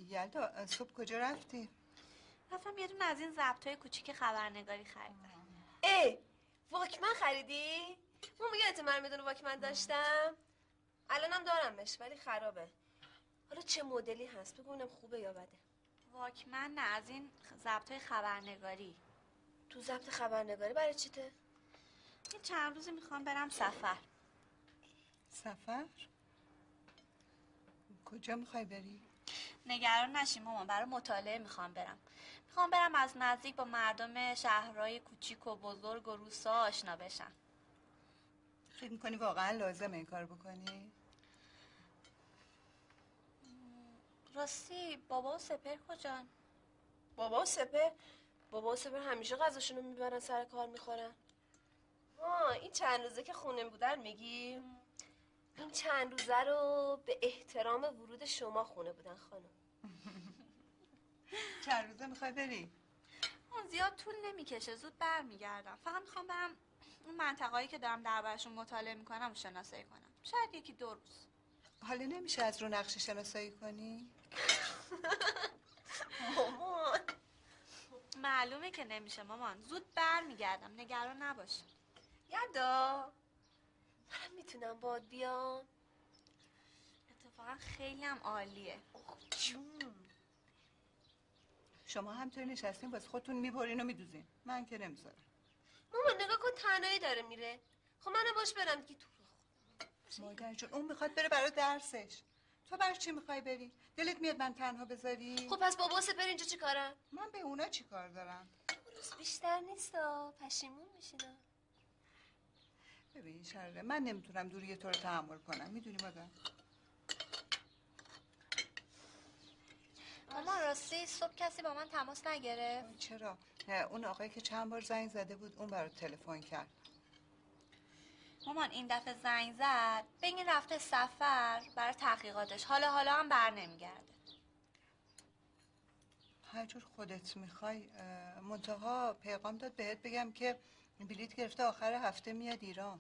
یلدا صبح کجا رفتی؟ رفتم یه دونه از این ضبطای کوچیک خبرنگاری خریدم. واکمن خریدی؟ اون میگه من بدون واکمن داشتم. الانم دارمش ولی خرابه. حالا چه مدلی هست بگو خوبه یا بده؟ واکمن نه، از این ضبطای خبرنگاری. تو ضبط خبرنگاری برای چیته؟ یه چند روزی میخوام برم سفر. سفر؟ کجا میخوای بری؟ نگران نشی مامان، برای مطالعه میخوام برم از نزدیک با مردم شهرهای کوچیک و بزرگ و روستا آشنا بشم. فکر میکنی واقعا لازمه این کار بکنی؟ راستی بابا و سپر کجان؟ بابا و سپر همیشه غذاشونو میبرن سر کار میخورن. این چند روزه که خونه بودن میگی؟ این چند روزه رو به احترام ورود شما خونه بودن خانم. چند روزه میخوای بری؟ اون زیاد طول نمیکشه، زود برمیگردم. فقط میخوام برم اون منطقه‌ای که دارم دربارشون مطالعه میکنم و شناسایی کنم. شاید 1-2 روز. حالا نمیشه از رو نقشه شناسایی کنی؟ مامان معلومه که نمیشه مامان، زود برمیگردم، نگران نباش. یلدا منم میتونم باد بیام؟ اتفاقا خیلی هم عالیه. جون شما همطوری نشستین واسه خودتون میبرین و میدوزین، من که نمیذارم. مامان نگاه کن تنهایی داره میره. خب منم باش برم دیگه. تو مادر جون اون میخواد بره برای درسش، تو برای چی میخوای بری؟ دلت میاد من تنها بذاری؟ خب پس بابا سپر اینجا چی کارم؟ من به اونا چی کار دارم؟ روز بیشتر نیستا، پشیمون میشینا. ببین شراره، من نمیتونم دوری تو رو تحمل کنم، میدونی مادر؟ مامان راستی صبح کسی با من تماس نگرفت؟ چرا؟ اون آقایی که چند بار زنگ زده بود اون برات تلفن کرد. مامان این دفعه زنگ زد بگین رفته سفر برای تحقیقاتش، حالا هم بر نمیگرده. هر جور خودت میخوای. منتها پیغام داد بهت بگم که بلیط گرفته آخر هفته میاد ایران.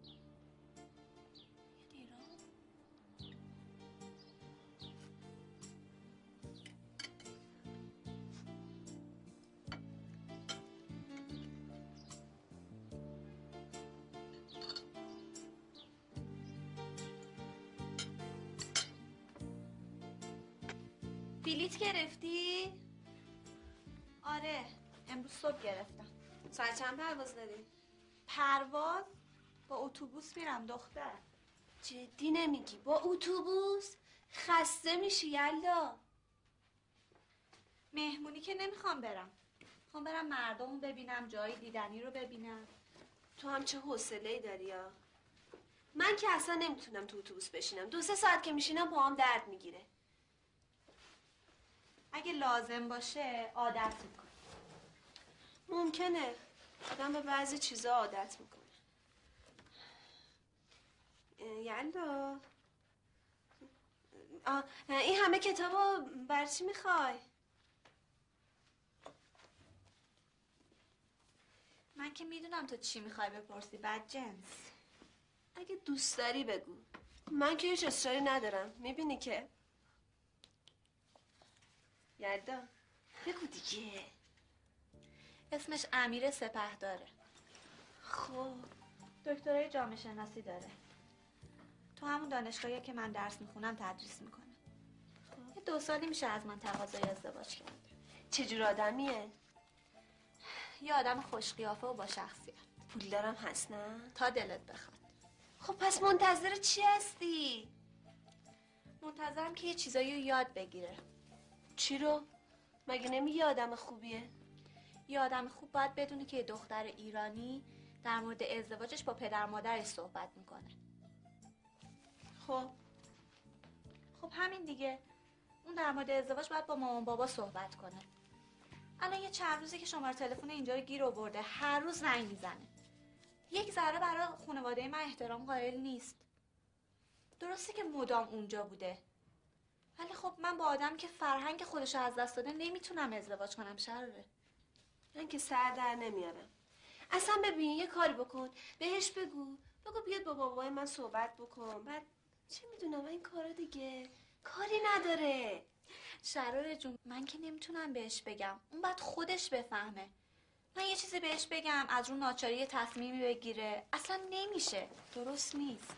بلیط گرفتی؟ آره امروز صبح گرفتم. ساعت چند پرواز داری؟ پرواز؟ با اتوبوس میرم دختر. جدی نمیگی؟ با اتوبوس؟ خسته میشی یلدا. مهمونی که نمیخوام برم، میخوام برم مردم ببینم، جای دیدنی رو ببینم. تو هم چه حوصله‌ای داری یا؟ من که اصلا نمیتونم تو اتوبوس بشینم. 2-3 ساعت که میشینم پاهم درد میگیره. اگه لازم باشه عادت میکنم. ممکنه آدم به بعضی چیزا عادت میکنه. یلدا این همه کتابو برای چی میخوای؟ من که میدونم تو چی میخوای بپرسی بدجنس. اگه دوست داری بگو، من که هیچ اصراری ندارم. میبینی که یلدا بگو دیگه. اسمش امیر سپهداره. خب دکترای جامعه شناسی داره، تو همون دانشگاهی که من درس میخونم تدریس میکنه. یه 2 سالی میشه از من تقاضای ازدواج کرده. چجور آدمیه؟ یه آدم خوش قیافه و با شخصیت. پولدارم هست نه؟ تا دلت بخواد. خب پس منتظر چی هستی؟ منتظرم که یه چیزایی رو یاد بگیره. چی رو؟ مگه نمیگی آدم خوبیه؟ یه آدم خوب باید بدونه که یه دختر ایرانی در مورد ازدواجش با پدر مادرش صحبت میکنه. خب همین دیگه. اون در مورد ازدواج باید با مامان بابا صحبت کنه. الان یه چند روزی که شماره تلفن اینجا رو گیر آورده، هر روز زنگ میزنه. یک ذره برای خانواده من احترام قائل نیست. درسته که مدام اونجا بوده، ولی خب من با آدم که فرهنگ خودش از دست داده نمیتونم ازدواج کنم. شراره من که سر در نمیارم. اصلا ببین یه کاری بکن، بهش بگو بیاد با بابای من صحبت بکن. بعد چه میدونم این کارا دیگه کاری نداره. شراره جون، من که نمیتونم بهش بگم، اون باید خودش بفهمه. من یه چیزی بهش بگم از اون ناچاری تصمیمی بگیره، اصلا نمیشه، درست نیست.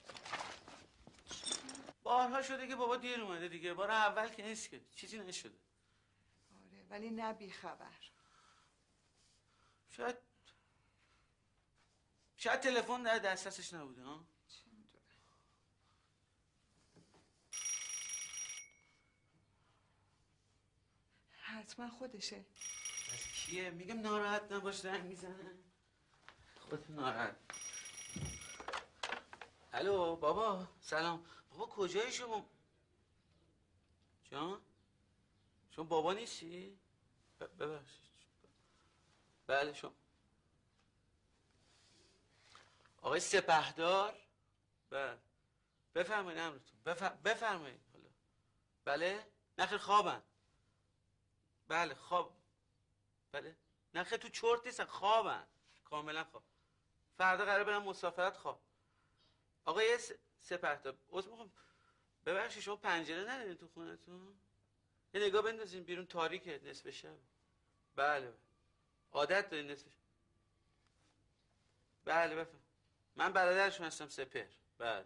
بارها شده که بابا دیر اومده دیگه، بار اول که نیست که چیزی نشده. آره ولی نه بی خبر. شاید تلفن در دسترسش نبوده. ها چه میدونم. حتما خودشه. از کیه؟ میگم ناراحت نباش، زنگ میزنه خودت ناراحت. الو بابا سلام. بابا کجایی شما؟ جان؟ شما بابا نیستی؟ ببخشید. بله شما آقای سپهدار؟ بله بفرمایید امرتون. بفرمایید. حالا بله نخیر خوابن. بله خواب. بله نخیر تو چرت نیستن، خوابن کاملا خواب. فردا قراره برم مسافرت. خواب. آقای سپهدار عذر میخوام، ببخشید شما پنجره ندارین تو خونتون؟ یه نگاه بندازین بیرون، تاریکه، نصف شب. بله عادت دارین نصف شب. بله بفهم. من برادرشون هستم سپر. بله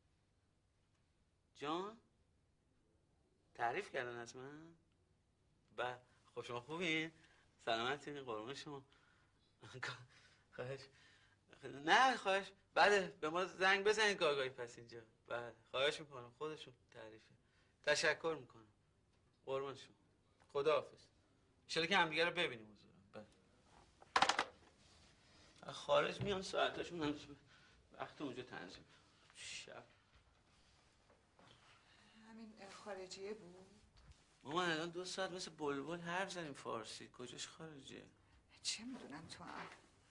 جان تعریف کردن از من. بله خب شما خوبین؟ سلامتین؟ قربون شما. خواهش. نه خواهش. بله به ما زنگ بزنید گاهی پس اینجا. بله خواهش میکنم، خودشون تعریفه. تشکر میکنم. قربون شما. خداحافظ. انشالله که همدیگه رو ببینیم حضور. بله خارج میان ساعتاشون هم وقت اونجا تنظیم شب. همین خارجیه بود. مامان الان 2 ساعت مثل بلبل حرف زدیم فارسی، کجاش خارجیه؟ چه میدونم تو هم.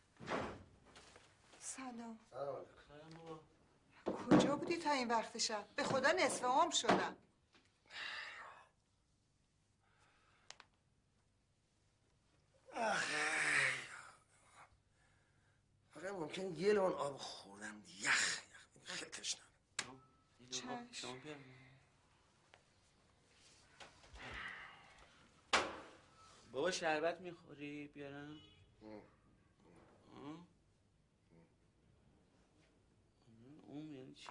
سلام. سلام بابا. کجا بودی تا این وقت شب؟ به خدا نصف عمر شدم. فقط ممکن یه لیوان آب خوردم یخ خیلی تشنم. چشم. شما بیار. بابا شربت میخوری بیارم؟ اون یعنی چی؟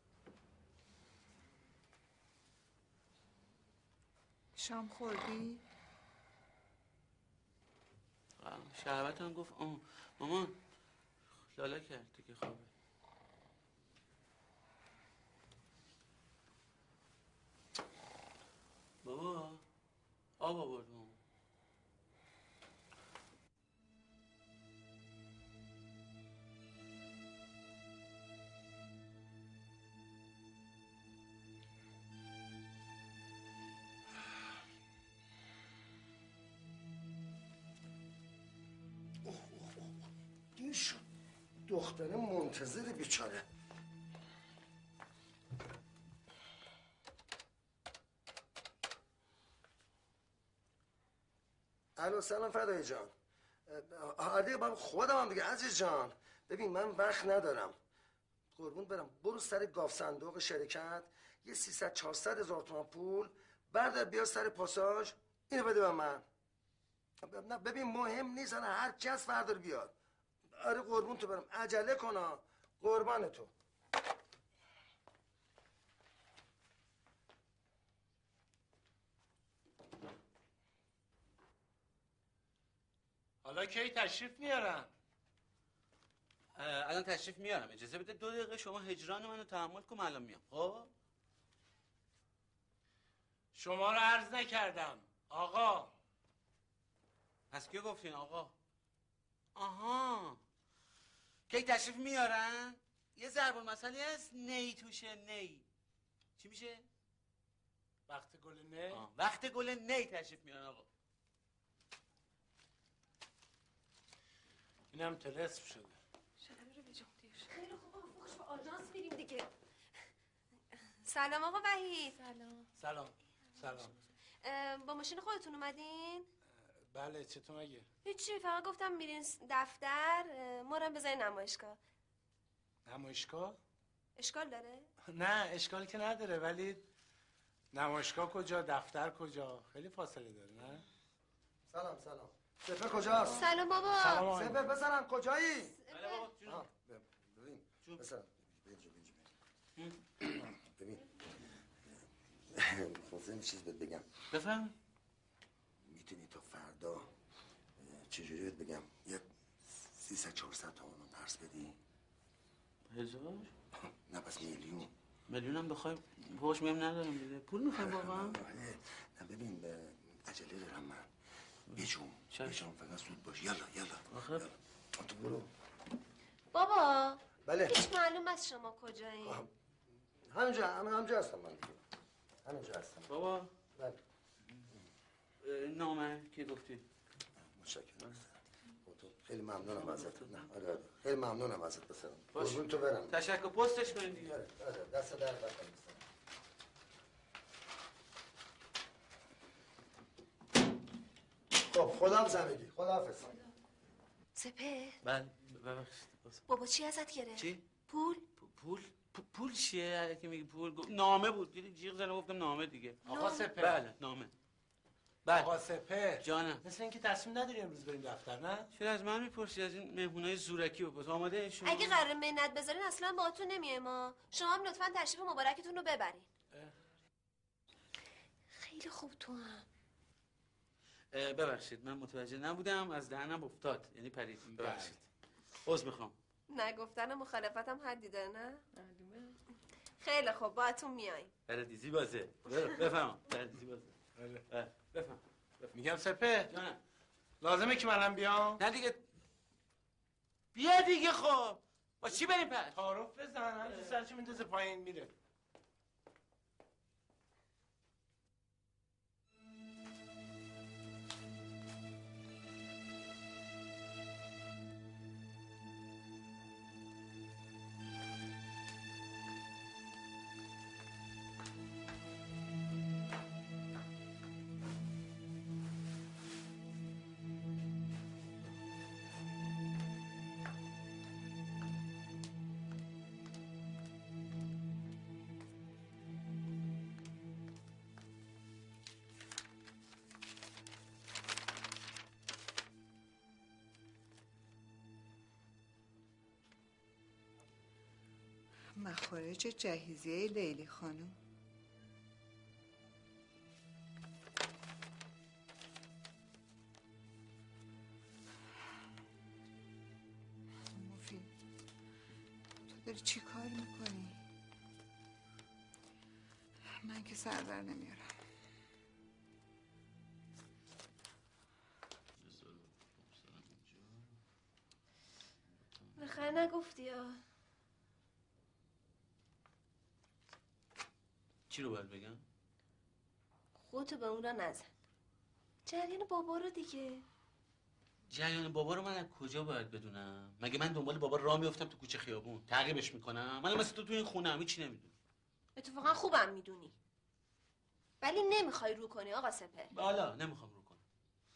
شام خوردی؟ شربت هم گفت مامان لالا کرد دیگه خوابه. بابا آب آورد مامان. دیر شد، دختره منتظر بیچاره. الو سلام فدای جان. دیگه من خودم هم دیگه عزیز جان. ببین من وقت ندارم، قربون برم. برو سر گاف صندوق شرکت یه 300-400 هزار تومان پول بردار بیا سر پاساژ، اینو بده به من. نه ببین مهم نیست، هر کس بردار بیار. آره قربون تو برم، عجله کنا، قربان تو. حالا کی تشریف میارن؟ الان تشریف میارم، اجازه بده 2 دقیقه شما هجران منو تحمل کن، الان میام. خب شما رو عرض نکردم آقا. پس کیو گفتین آقا؟ آها کی تشریف میارن؟ یه ضرب المثلی هست نی توشه. نی چی میشه؟ وقت گل نه؟ وقت گل نی تشریف میارن آقا. اینم طلسم شده. خیلی خوب خوش به آژانس میریم دیگه. سلام آقا وحید. سلام. با ماشین خودتون اومدین؟ بله چطور مگه؟ هیچی، فقط گفتم میرین دفتر، ما رو هم بذارین نمایشگاه. نمایشگاه؟ اشکال داره؟ نه اشکال که نداره، ولی نمایشگاه کجا؟ دفتر کجا؟ خیلی فاصله داره نه؟ سلام سلام. سپه کجاست؟ سلام بابا. سلام آقای سپه پسرم کجایی؟ بله بابا جون. ببین پسرم ببین خواستم چیز بهت بگم. بفهم. میتونی تا فردا چجوری بهت بگم یک 300-400 تومن درس بدی؟ 1000؟ نه پس میلیون. میلیونم بخوای باش میم ندارم دیگه. پول میخوای واقعا؟ نه ببین به عجله دارم من. بجون فقط زود باش. یلا آخه تو برو. بابا بله هیچ معلوم از شما کجایی؟ همینجا هستم من دیگه. همینجا هستم. بابا بله نامه که گفتی. متشکرم. خیلی ممنونم ازت. نه آره خیلی ممنونم ازت پسرم. باش. قربون تو برم. تشکر پستش کنید دیگه. آره دست در نکنه. خب خدا زندگی. خداحافظ. سپه بله ببخشید. بابا چی ازت گرفت؟ چی؟ پول؟ پول چیه؟ که میگی پول نامه بود. دیدی جیغ زدم گفتم نامه دیگه. آقا سپه. بله نامه. بله آقا سپه جانم. مثل اینکه تصمیم نداری امروز بریم دفتر نه؟ چرا از من میپرسی؟ از این مهمونای زورکی بپرس. آماده این شما؟ اگه قرار منت بذارین اصلا باهاتون نمیایم ما. شما هم لطفا تشریف مبارکتون رو ببرین. خیلی خوب تو هم. ببخشید من متوجه نبودم از دهنم افتاد یعنی پرید. ببخشید. عذر میخوام. نگفتن مخالفتم حدی داره نه؟ خیلی خوب باهاتون میایم. پردیزی بازه. بفهم. پردیزی بازه. بفهم. میگم سپه جانم. لازمه که منم بیام؟ نه دیگه. بیا دیگه خب. با چی بریم پس؟ تعارف بزن همین سرچو میندازه پایین میره. مخارج جهیزیه لیلی خانم. مفید تو داری چی کار میکنی؟ من که سر در نمیارم. بخیر نگفتی ها. چی رو باید بگم؟ خودتو به اون را نزن. جریان بابا رو دیگه. جریان بابا رو من از کجا باید بدونم؟ مگه من دنبال بابا راه میافتم تو کوچه خیابون تعقیبش میکنم؟ من مثل تو این خونه هیچی نمیدونم. اتفاقا خوبم میدونی. ولی نمیخوای رو کنی آقا سپر. بالا نمیخوام رو کنم.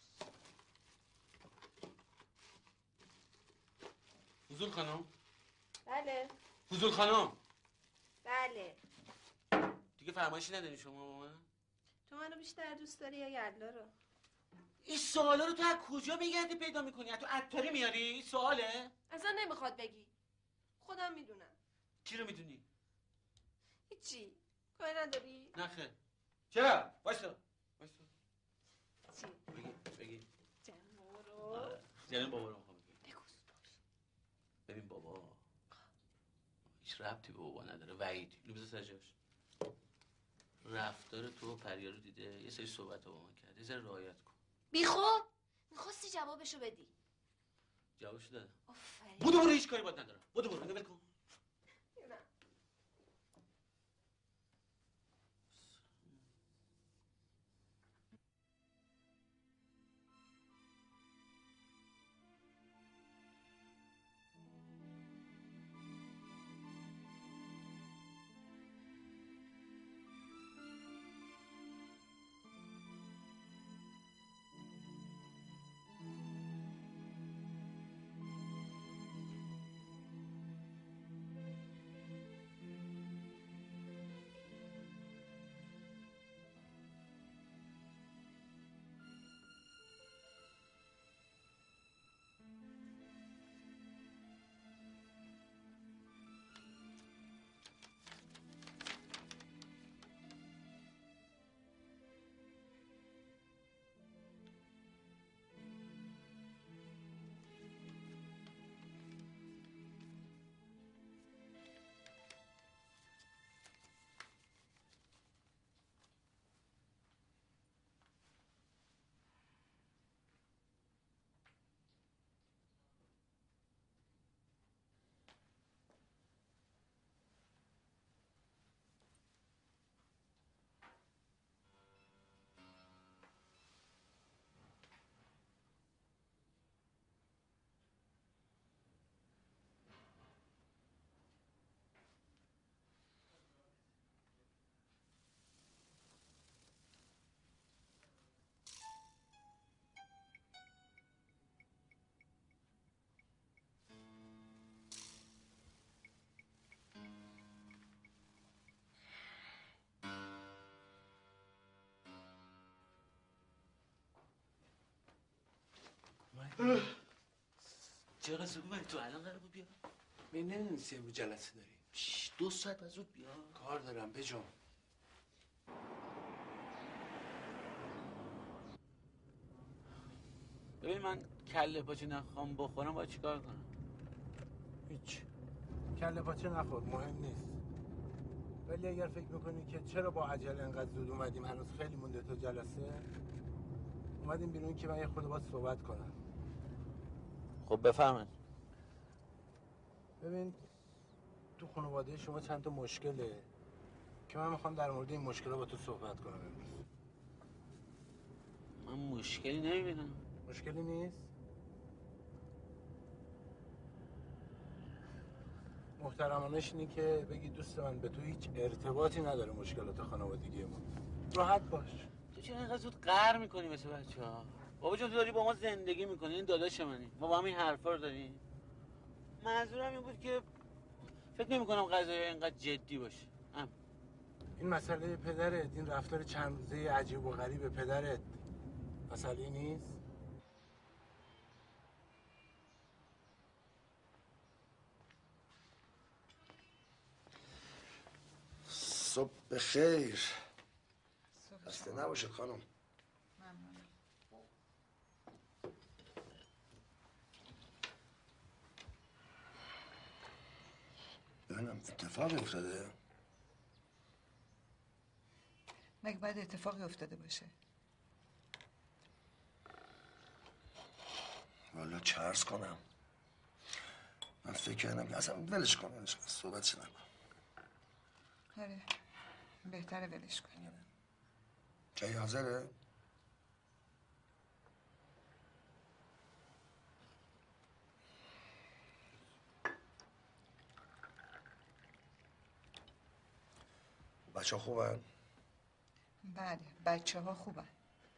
فضول خانم. بله. فضول خانم. بله. دیگه فرمایشی نداری شما با من؟ تو منو بیشتر دوست داری یا یلا رو؟ این سوالا رو تو از کجا میگردی پیدا میکنی؟ از تو عطاری میاری؟ این سواله؟ اصلا نمیخواد بگی. خودم میدونم. چی رو میدونی؟ هیچی. کاری نداری؟ نه خیر. چرا؟ وایسا. چی؟ بگی. جنو جریان بابا رو میخوام بگی. بگو. ببین بابا هیچ ربطی به بابا نداره. وحید اینو بذار سر جاش. رفتار تو و پریا رو دیده یه سری صحبت با من کرد. یه ذره رعایت کن. بیخود میخواستی جوابشو بدی. جوابشو دادم. آفرین. برو هیچ کاری باید ندارم. برو ول کن. چرا زود اومدی تو؟ الان قرار بود بیا. می نمی‌نویسی امروز جلسه داری؟ 2 ساعت بعد زود بیا. کار دارم بجام. ببین من کله پاچه نخوام بخورم باید چیکار کنم؟ هیچ. کله پاچه نخور، مهم نیست. ولی اگر فکر میکنی که چرا با عجله انقدر زود اومدیم، هنوز خیلی مونده تو جلسه، اومدیم بیرون که من یه خورده باید صحبت کنم. خب بفرمایید. ببین تو خانواده شما چند تا مشکله که من میخوام در مورد این مشکل‌ها با تو صحبت کنم امروز. من مشکلی نمیبینم. مشکلی نیست؟ محترمانش اینه که بگی دوست من به تو هیچ ارتباطی نداره مشکلات خانوادگی ما. راحت باش. تو چرا اینقدر زود قهر میکنی مثل بچه‌ها؟ بابا جون تو داری با ما زندگی میکنی، این داداش منی. ما با هم این حرفا رو داریم. منظورم این بود که فکر نمی‌کنم قضیه اینقدر جدی باشه. این مسئله پدرت، این رفتار چند روزه عجیب و غریب پدرت مسئله نیست؟ صبح بخیر. خسته نباشه خانم. ممنونم. ببینم اتفاقی افتاده؟ مگه باید اتفاقی افتاده باشه؟ والا چه عرض کنم؟ من فکر کردم که اصلا ولش کن، صحبتش نکن. آره بهتره ولش کنی. چای حاضره؟ بچه ها خوبن؟ بله بچه ها خوبن.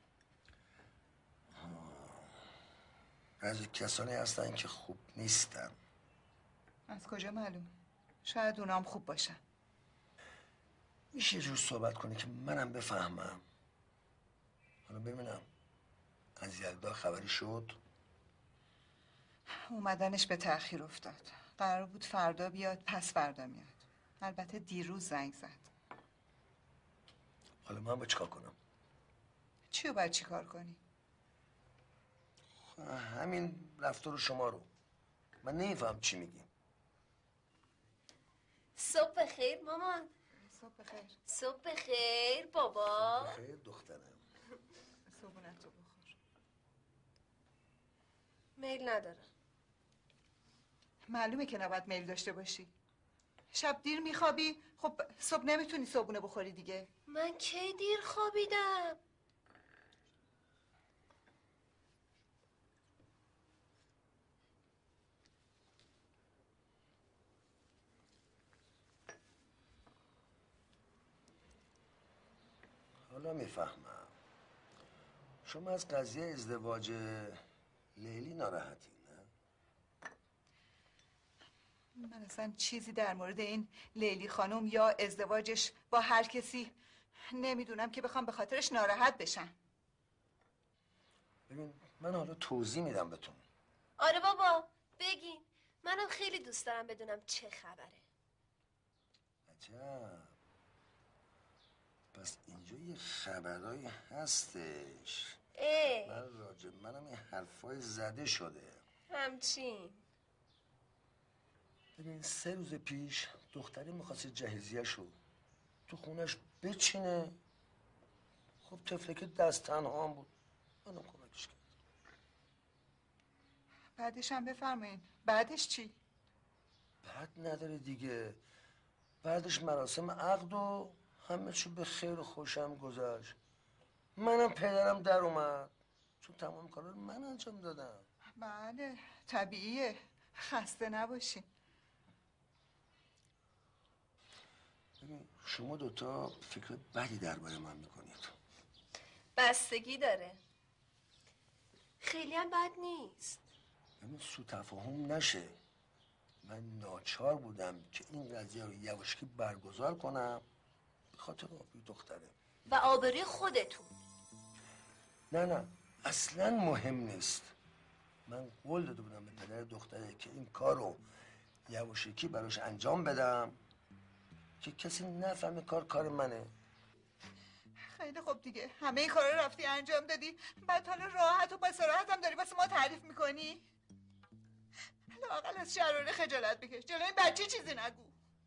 بعضی کسانی هستن که خوب نیستن. از کجا معلوم؟ شاید اونام خوب باشن. میشه یه جور صحبت کنی که منم بفهمم؟ حالا ببینم از یلدا خبری شد؟ اومدنش به تأخیر افتاد. قرار بود فردا بیاد، پس فردا میاد. البته دیروز زنگ زد. حالا من باید چیکار کنم؟ چی رو باید چیکار کنی؟ همین رفتار شما رو. من نمیفهم چی میگی. صبح بخیر مامان. صبح بخیر. صبح بخیر بابا. بخیر دخترم. صبحونت رو بخور. میل نداره. معلومه که نباید میل داشته باشی. شب دیر میخوابی، خب صبح نمیتونی صبحونه بخوری دیگه. من کی دیر خوابیدم؟ حالا میفهمم. شما از قضیه ازدواج لیلی ناراحتی نه؟ من اصلا چیزی در مورد این لیلی خانم یا ازدواجش با هر کسی نمیدونم که بخوام به خاطرش ناراحت بشم. ببین من حالا توضیح میدم بهتون. آره بابا بگین، منم خیلی دوست دارم بدونم چه خبره. عجب. پس اینجا یه خبرایی هستش. من راجب منم این حرفای زده شده. همچین. ببین 3 روز پیش دختری میخواست جهیزیه‌شو تو خونش بچینه. خب طفلک دست تنها هم بود. منم کمکش کردم. بعدش هم بفرمایین. بعدش چی؟ بعد نداره دیگه. بعدش مراسم عقد و همه چی به خیر و خوشم گذشت. منم پدرم در اومد، چون تمام کارا رو من انجام دادم. بله طبیعیه. خسته نباشین. ببین شما دوتا فکر بدی درباره من میکنید. بستگی داره. خیلی هم بد نیست. ببین سو تفاهم نشه. من ناچار بودم که این قضیه رو یواشکی برگزار کنم به خاطر آبروی دختره و آبروی خودتون. نه اصلا مهم نیست. من قول داده بودم به پدر دختره که این کارو یواشکی براش انجام بدم که کسی نفهمه کار منه. خیلی خوب دیگه، همه این کارا رفتی انجام دادی، بعد حالا راحت و با صراحت هم داری واسه ما تعریف میکنی؟ لااقل از شراره خجالت بکش، جلوی این بچه چیزی نگو.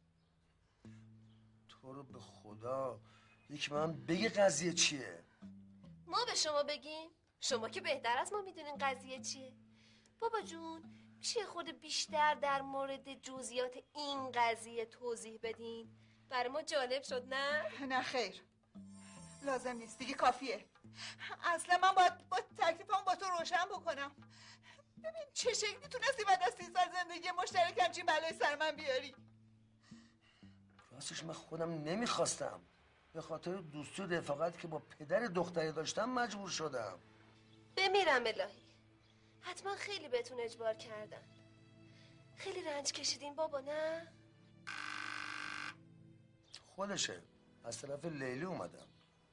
تو رو به خدا یکی من بگه قضیه چیه؟ ما به شما بگیم؟ شما که بهتر از ما میدونین قضیه چیه. بابا جون میشه خود بیشتر در مورد جزئیات این قضیه توضیح بدین؟ برای ما جالب شد نه؟ نه خیر، لازم نیست دیگه، کافیه. اصلا من باید با تکلیفم با تو روشن بکنم. ببین چه شکلی تونستی بعد از 30 سال زندگی مشترک همچین بلای سر من بیاری. راستش من خودم نمیخواستم، به خاطر دوستی و رفاقتی که با پدر دختری داشتم مجبور شدم. بمیرم الهی، حتما خیلی بهتون اجبار کردن، خیلی رنج کشیدین بابا نه؟ خودشه، از طرف لیلی اومدم.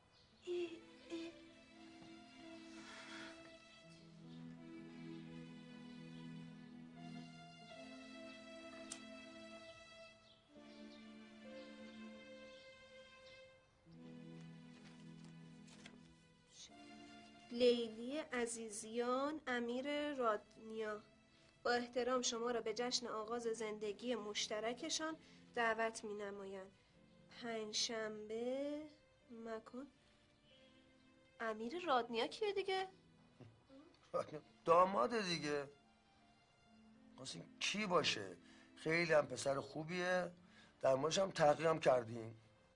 لیلی عزیزیان امیر رادنیا با احترام شما را به جشن آغاز زندگی مشترکشان دعوت می نمایند. پنجشنبه مکان. امیر رادنیا کیه دیگه؟ داماده دیگه. اصلا کی باشه؟ خیلی هم پسر خوبیه، در موردش هم تحقیق هم کردیم.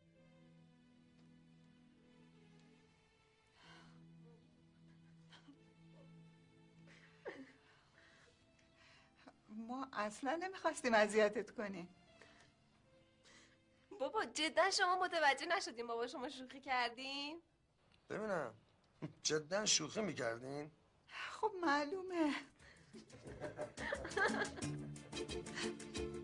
ما اصلا نمیخواستیم اذیتت کنیم. بابا جدا شما متوجه نشدیم بابا شما شوخی کردیم؟ ببینم جدا شوخی میکردین؟ خب معلومه.